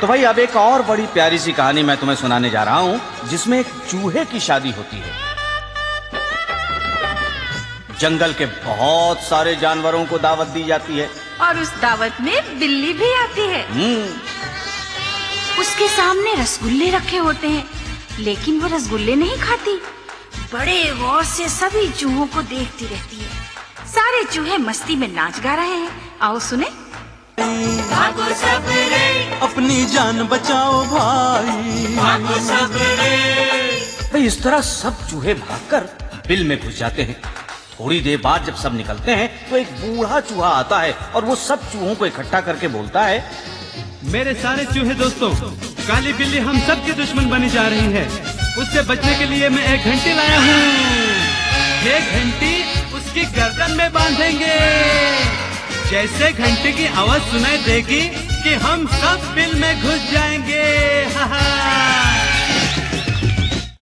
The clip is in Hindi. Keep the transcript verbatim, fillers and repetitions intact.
तो भाई अब एक और बड़ी प्यारी सी कहानी मैं तुम्हें सुनाने जा रहा हूँ, जिसमें एक चूहे की शादी होती है। जंगल के बहुत सारे जानवरों को दावत दी जाती है और उस दावत में बिल्ली भी आती है। उसके सामने रसगुल्ले रखे होते हैं, लेकिन वो रसगुल्ले नहीं खाती। बड़े गौर से सभी चूहों को देखती रहती है। सारे चूहे मस्ती में नाच गा रहे हैं। आओ सुने। भागो सब रे, अपनी जान बचाओ भाई, भागो सब रे। भाई इस तरह सब चूहे भागकर बिल में घुस जाते हैं। थोड़ी देर बाद जब सब निकलते हैं तो एक बूढ़ा चूहा आता है और वो सब चूहों को इकट्ठा करके बोलता है, मेरे सारे चूहे दोस्तों, काली बिल्ली हम सब की दुश्मन बनी जा रही है। उससे बचने के लिए मैं एक घंटी लाया हूँ। ये घंटी उसकी गर्दन में बांधेंगे। जैसे घंटी की आवाज सुनाई देगी कि हम सब बिल में घुस जाएंगे।